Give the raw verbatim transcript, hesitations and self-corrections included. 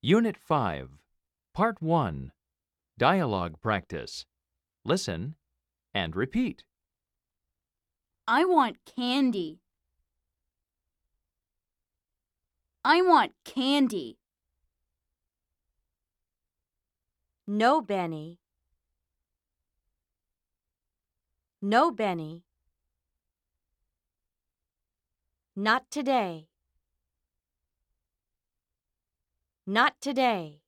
Unit five, Part one, Dialogue Practice. Listen and repeat. I want candy. I want candy. No, Benny. No, Benny. Not today. Not today.